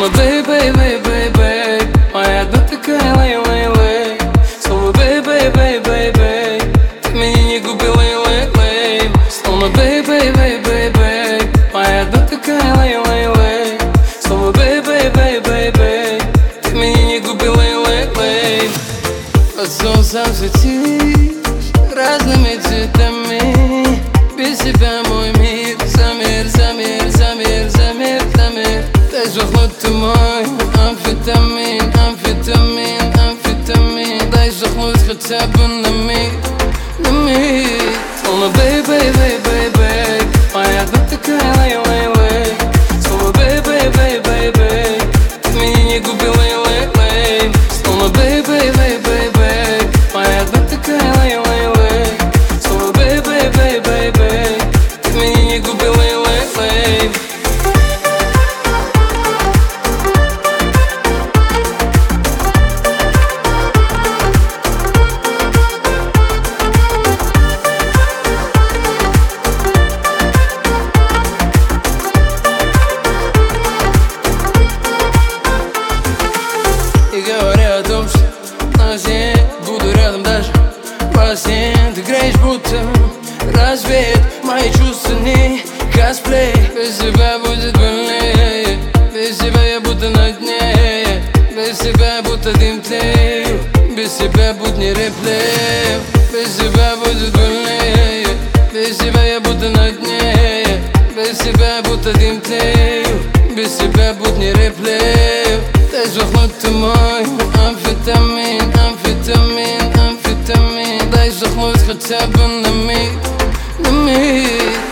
Словно бэй-бэй-бэй-бэй-бэй, моя одна такая лей-лей-лей. Словно бэй-бэй-бэй-бэй-бэй, ты меня не губи лей-лей-лей. Словно бэй-бэй-бэй-бэй-бэй, моя одна такая лей-лей-лей. Словно бэй-бэй-бэй-бэй-бэй, ты меня не губи лей-лей-лей. Под солнцем светишь разными цветами, без тебя мой мир замер, замер, замер, замер, замер. Дай сдохнуть ты мой амфетамин, амфетамин, амфетамин. Дай сдохнуть хотя бы на миг, на миг. Словно бэй-бэй-бэй-бэй-бэй, моя одна такая лей-лей-лей. Словно бэй-бэй-бэй-бэй-бэй, ты меня не губи лей-лей-лей. Словно бэй-бэй-бэй-бэй-бэй, моя одна такая лей-лей-лей. Словно бэй-бэй-бэй-бэй-бэй, ты меня не губи лей-лей-лей. И говоря о том, что на зиме буду рядом даже во сне. Ты греешь будто рассвет, мои чувства не косплей. Без тебя будет больнее, без тебя я будто на дне. Без тебя будто дым тлею, без тебя будь не реплею. Без тебя будет больнее, без тебя я будто на дне. Без тебя будто дым тлею, без тебя будь не реплею. Дай сдохнуть ты мой амфетамин, амфетамин, амфетамин. Дай сдохнуть хотя бы на миг, на миг.